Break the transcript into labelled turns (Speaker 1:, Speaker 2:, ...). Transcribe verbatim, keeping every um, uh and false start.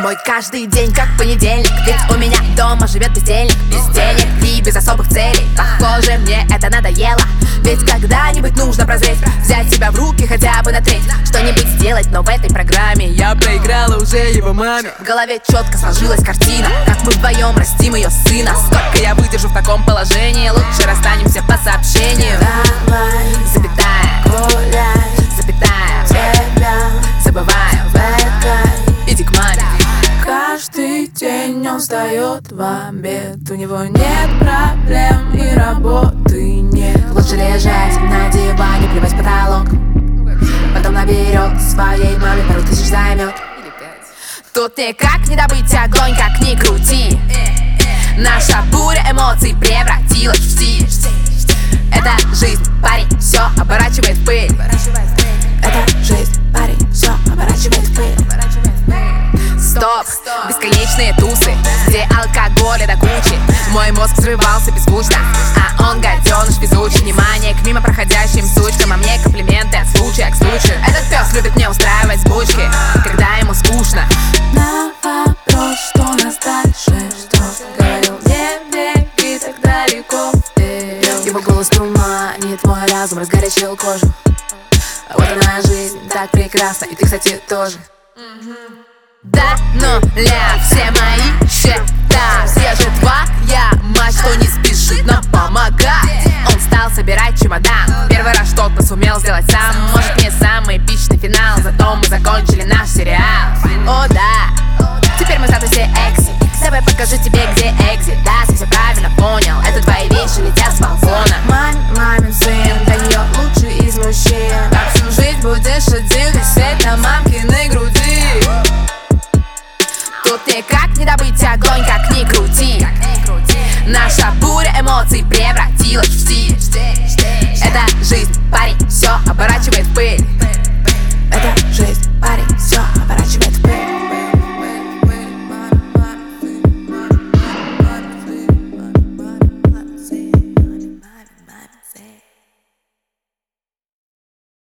Speaker 1: Мой каждый день как понедельник, ведь у меня дома живет бездельник. Без денег и без особых целей, похоже, мне это надоело. Ведь когда-нибудь нужно прозреть, взять себя в руки хотя бы на треть, что-нибудь сделать, но в этой программе я проиграла уже его маме. В голове четко сложилась картина, как мы вдвоем растим ее сына. Сколько я выдержу в таком положении, лучше расстанемся по сообщению.
Speaker 2: Давай,
Speaker 1: запятая,
Speaker 2: гуляй,
Speaker 1: запятая,
Speaker 2: тебя
Speaker 1: забываю,
Speaker 2: в
Speaker 1: иди к маме.
Speaker 2: Каждый день он встает в обед, у него нет проблем и работы нет.
Speaker 1: Лучше лежать на диване, плевать в потолок, потом наберет своей маме пару тысяч займет. Тут никак не добыть огонь, как ни крути. Наша буря эмоций превратилась в стиль. Это жизнь, парень, все оборачивает в пыль.
Speaker 2: Это жизнь, парень, все оборачивает в пыль.
Speaker 1: Стоп, бесконечные тусы, где алкоголя до кучи. Мой мозг взрывался беззвучно, а он гаденыш везучий. Внимание к мимо проходящим сучкам, а мне комплименты от случая к случаю. Этот пес любит мне устраивать сбучки, когда ему скучно.
Speaker 2: На вопрос, что нас дальше ждет, говорил: не беги так далеко вперед.
Speaker 1: Его голос туманит мой разум, разгорячил кожу.
Speaker 2: Вот она жизнь, так прекрасна, и ты, кстати, тоже.
Speaker 1: До нуля все мои счета, все же твоя мать, что не спешит нам помогать. Он стал собирать чемодан, первый раз что-то сумел сделать сам. Может, не самый эпичный финал, зато мы закончили наш сериал. О да, теперь мы в статусе экси. Давай покажу тебе, где экзит. Да, ты все правильно понял, это твои вещи летят с балкона.
Speaker 2: Мамин, мамин сын, для нее лучший из мужчин.
Speaker 1: Так всю жизнь будешь один, висеть на мамкиной груди. Тут никак не добыть огонь, как ни крути. Наша буря эмоций